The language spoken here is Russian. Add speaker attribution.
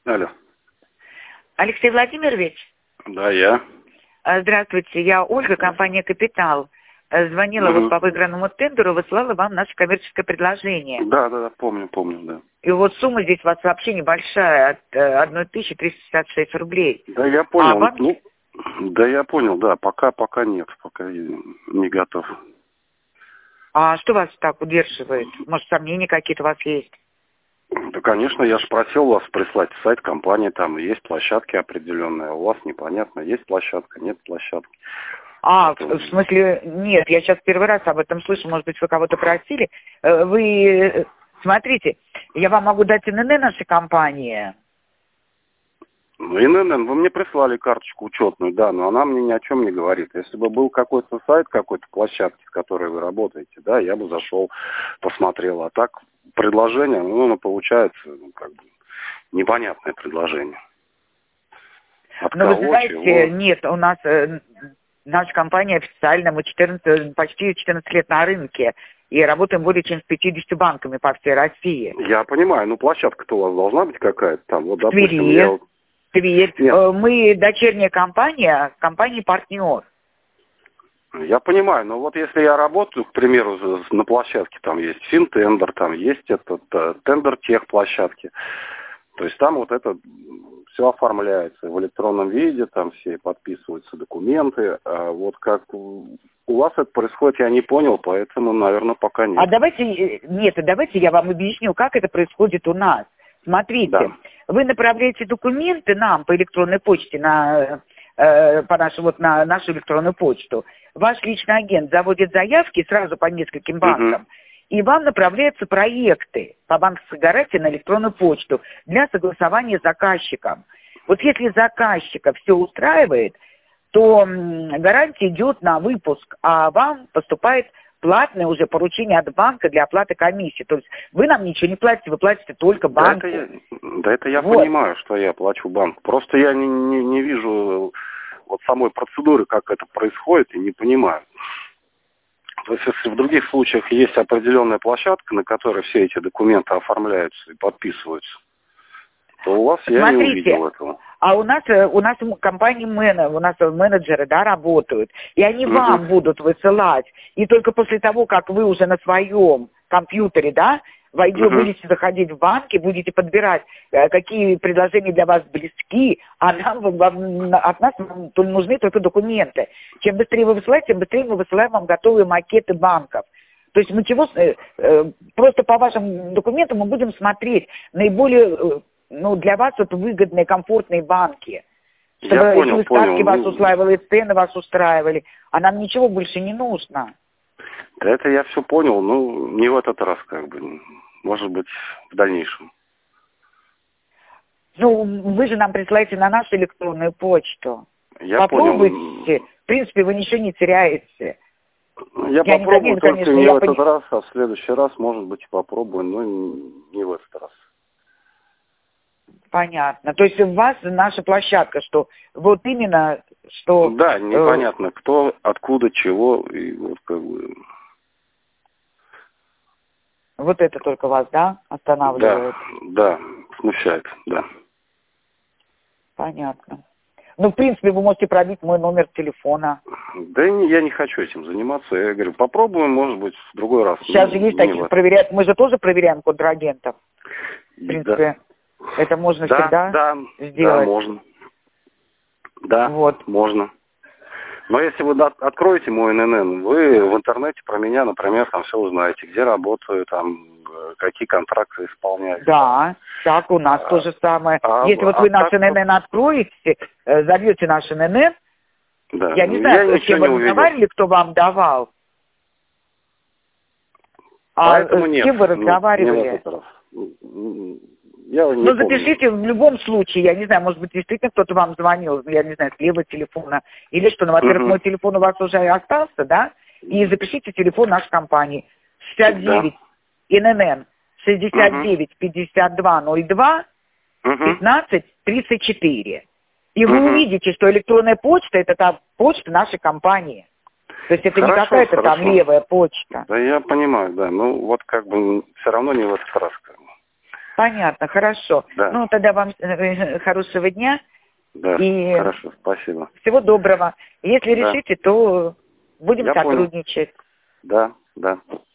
Speaker 1: Алло.
Speaker 2: Алексей Владимирович?
Speaker 1: Да, я.
Speaker 2: Здравствуйте, я Ольга, компания «Капитал». Звонила вот по выигранному тендеру, высылала вам наше коммерческое предложение.
Speaker 1: Да, помню, да.
Speaker 2: И вот сумма здесь у вас вообще небольшая, от 1366 рублей.
Speaker 1: Да, я понял.
Speaker 2: Вам...
Speaker 1: Я понял, да. Пока нет, пока я не готов.
Speaker 2: А что вас так удерживает? Может, сомнения какие-то у вас есть?
Speaker 1: Да, конечно, я же просил вас прислать сайт компании, там есть площадки определенные. У вас непонятно, есть площадка, нет площадки.
Speaker 2: В смысле, нет, я сейчас первый раз об этом слышу, может быть, вы кого-то просили. Вы, смотрите, я вам могу дать ИНН нашей компании.
Speaker 1: Ну, ИНН, вы мне прислали карточку учетную, да, но она мне ни о чем не говорит. Если бы был какой-то сайт, какой-то площадки, с которой вы работаете, да, я бы зашел, посмотрел. А так предложение, оно получается, непонятное предложение.
Speaker 2: Но вы знаете, нет, у нас... Наша компания официально, мы почти 14 лет на рынке и работаем более чем с 50 банками по всей России.
Speaker 1: Я понимаю, но площадка-то у вас должна быть какая-то там, вот, допустим,
Speaker 2: Тверь. Мы дочерняя компания, компании-партнер.
Speaker 1: Я понимаю, но вот если я работаю, к примеру, на площадке, там есть Финтендер, там есть этот тендер техплощадки, то есть там вот это все оформляется в электронном виде, там все подписываются документы, а вот как у вас это происходит, я не понял, поэтому, наверное, пока нет.
Speaker 2: Давайте я вам объясню, как это происходит у нас. Смотрите, вы направляете документы нам по электронной почте на нашу электронную почту. Ваш личный агент заводит заявки сразу по нескольким банкам, и вам направляются проекты по банковской гарантии на электронную почту для согласования с заказчиком. Вот если заказчика все устраивает, то гарантия идет на выпуск, а вам поступает платное уже поручение от банка для оплаты комиссии. То есть вы нам ничего не платите, вы платите только банку.
Speaker 1: Это я понимаю, что я плачу банку. Просто я не вижу вот самой процедуры, как это происходит, и не понимаю. То есть, если в других случаях есть определенная площадка, на которой все эти документы оформляются и подписываются, то у вас я не увидел этого.
Speaker 2: А у нас компании у нас менеджеры, да, работают, и они вам будут высылать. И только после того, как вы уже на своем компьютере, да, будете заходить в банки, будете подбирать, какие предложения для вас близки, а от нас нужны только документы. Чем быстрее вы высылаете, тем быстрее мы высылаем вам готовые макеты банков. То есть мы просто по вашим документам мы будем смотреть наиболее, для вас это выгодные, комфортные банки. Чтобы эти ставки вас устраивали, цены вас устраивали, а нам ничего больше не нужно.
Speaker 1: Да это я все понял, не в этот раз может быть, в дальнейшем.
Speaker 2: Вы же нам присылаете на нашу электронную почту. Попробуйте.
Speaker 1: Понял.
Speaker 2: В принципе, вы ничего не теряете.
Speaker 1: Я попробую, только не в этот раз, а в следующий раз, может быть, попробую, но не в этот раз.
Speaker 2: Понятно. То есть у вас наша площадка, что вот именно, что...
Speaker 1: Да, непонятно, кто, откуда, чего, и вот
Speaker 2: Вот это только вас, да, останавливает?
Speaker 1: Да, смущает, да.
Speaker 2: Понятно. В принципе, вы можете пробить мой номер телефона.
Speaker 1: Да я не хочу этим заниматься. Я говорю, попробуем, может быть, в другой раз.
Speaker 2: Сейчас же есть такие, проверяют. Мы же тоже проверяем контрагентов. В принципе, это можно всегда сделать.
Speaker 1: Да, можно. Да, можно. Но если вы откроете мой ИНН, вы в интернете про меня, например, там все узнаете, где работаю, там, какие контракты исполняю.
Speaker 2: Да, так у нас то же самое. Если вы наш ИНН откроете, зальете наш ИНН, я не знаю, с кем вы разговаривали, кто вам давал. С кем вы разговаривали? Запишите в любом случае, я не знаю, может быть, действительно кто-то вам звонил, я не знаю, с левого телефона, или что, во-первых, мой телефон у вас уже остался, да, и запишите телефон нашей компании, 69, ИНН, 69 52 02 15 34. И вы увидите, что электронная почта, это та почта нашей компании. То есть это не какая-то там левая почта.
Speaker 1: Да, я понимаю, да, все равно не в этот раз.
Speaker 2: Понятно, хорошо.
Speaker 1: Да.
Speaker 2: Ну, тогда вам хорошего дня.
Speaker 1: Да,
Speaker 2: и
Speaker 1: хорошо, спасибо.
Speaker 2: Всего доброго. Если
Speaker 1: Да.
Speaker 2: решите, то будем
Speaker 1: Я
Speaker 2: сотрудничать.
Speaker 1: понял. Да, да.